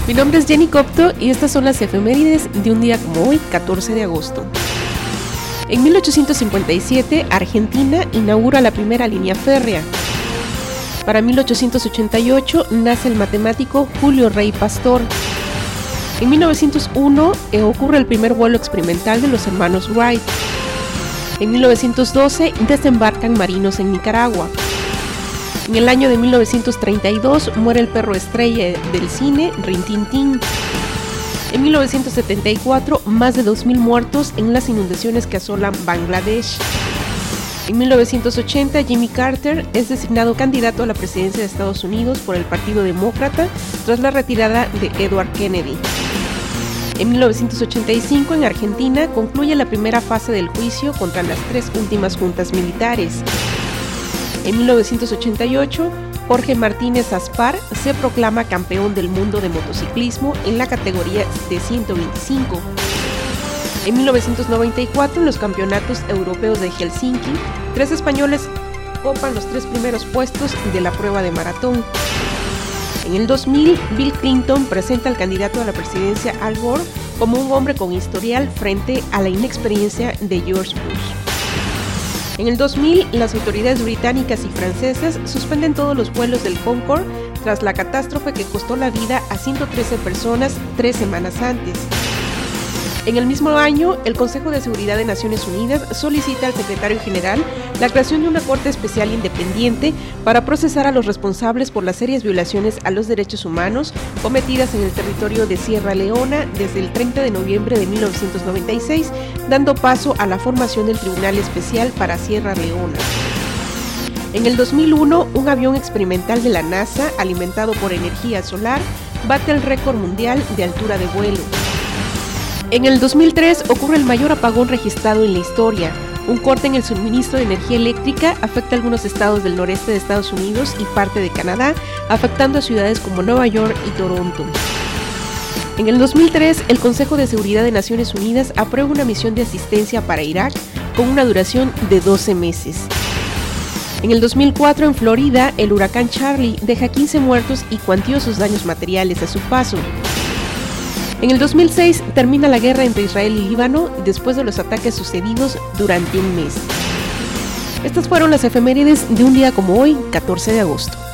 Mi nombre es Jenny Copto y estas son las efemérides de un día como hoy, 14 de agosto. En 1857, Argentina inaugura la primera línea férrea. Para 1888 nace el matemático Julio Rey Pastor. En 1901 ocurre el primer vuelo experimental de los hermanos Wright. En 1912 desembarcan marinos en Nicaragua. En el año de 1932 muere el perro estrella del cine, Rin Tin Tin. En 1974, más de 2.000 muertos en las inundaciones que asolan Bangladesh. En 1980, Jimmy Carter es designado candidato a la presidencia de Estados Unidos por el Partido Demócrata tras la retirada de Edward Kennedy. En 1985, en Argentina, concluye la primera fase del juicio contra las 3 últimas juntas militares. En 1988, Jorge Martínez Aspar se proclama campeón del mundo de motociclismo en la categoría de 125. En 1994, en los campeonatos europeos de Helsinki, 3 españoles copan los 3 primeros puestos de la prueba de maratón. En el 2000, Bill Clinton presenta al candidato a la presidencia Al Gore como un hombre con historial frente a la inexperiencia de George Bush. En el 2000, las autoridades británicas y francesas suspenden todos los vuelos del Concorde tras la catástrofe que costó la vida a 113 personas 3 semanas antes. En el mismo año, el Consejo de Seguridad de Naciones Unidas solicita al secretario general la creación de una corte especial independiente para procesar a los responsables por las serias violaciones a los derechos humanos cometidas en el territorio de Sierra Leona desde el 30 de noviembre de 1996, dando paso a la formación del Tribunal Especial para Sierra Leona. En el 2001, un avión experimental de la NASA, alimentado por energía solar, bate el récord mundial de altura de vuelo. En el 2003 ocurre el mayor apagón registrado en la historia. Un corte en el suministro de energía eléctrica afecta a algunos estados del noreste de Estados Unidos y parte de Canadá, afectando a ciudades como Nueva York y Toronto. En el 2003, el Consejo de Seguridad de Naciones Unidas aprueba una misión de asistencia para Irak con una duración de 12 meses. En el 2004, en Florida, el huracán Charlie deja 15 muertos y cuantiosos daños materiales a su paso. En el 2006 termina la guerra entre Israel y Líbano después de los ataques sucedidos durante un mes. Estas fueron las efemérides de un día como hoy, 14 de agosto.